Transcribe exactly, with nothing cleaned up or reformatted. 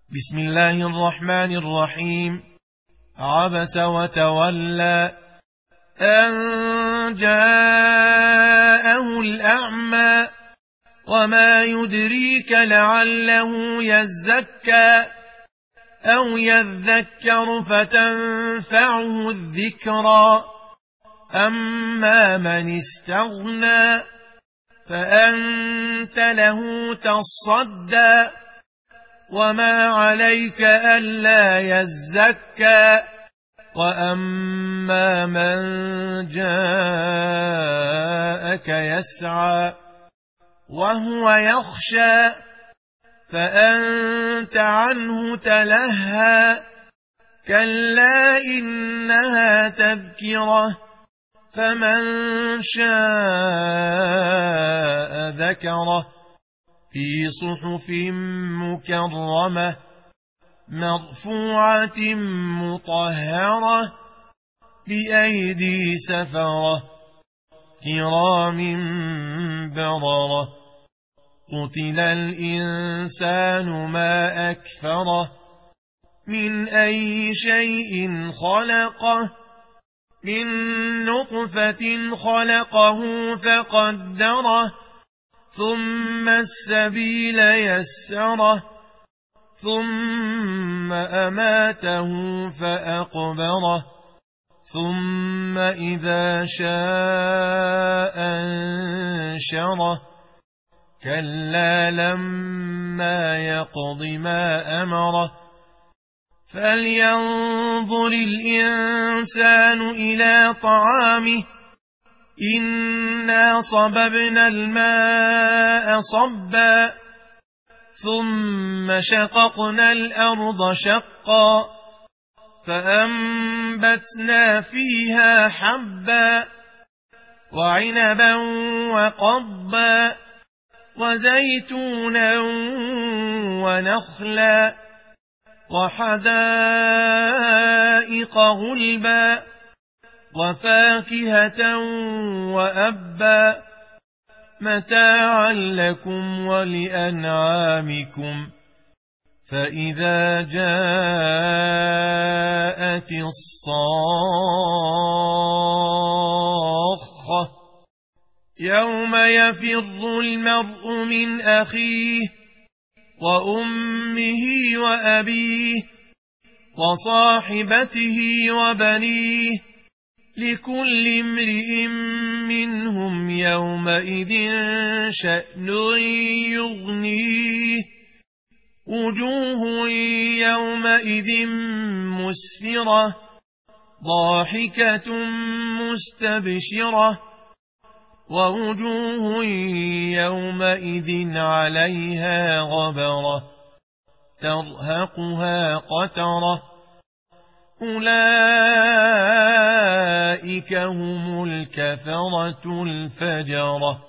بسم الله الرحمن الرحيم. عبس وتولى أن جاءه الأعمى وما يدريك لعله يزكى أو يذكر فتنفعه الذكرى أما من استغنى فأنت له تصدى وما عليك ألا يزكى وأما من جاءك يسعى وهو يخشى فأنت عنه تلهى كلا إنها تذكرة فمن شاء ذكره في صحف مكرمة مرفوعة مطهرة بأيدي سفرة كرام بررة قتل الإنسان ما أكفره من أي شيء خلقه من نطفة خلقه فقدره ثم السبيل يسره ثم أماته فأقبره ثم إذا شاء أنشره كلا لما يقض ما أمره فلينظر الإنسان إلى طعامه إنا صببنا الماء صبا ثم شققنا الأرض شقا فأنبتنا فيها حبا وعنبا وقضبا وزيتونا ونخلا وحدائق غلبا وفاكهة وأبا متاعا لكم ولأنعامكم فإذا جاءت الصاخة يوم يفر المرء من أخيه وأمه وأبيه وصاحبته وبنيه لكل امرئ منهم يومئذ شأن يغنيه وجوه يومئذ مسفرة ضاحكة مستبشرة ووجوه يومئذ عليها غبرة ترهقها قترة أولئك هم الكفرة الفجرة.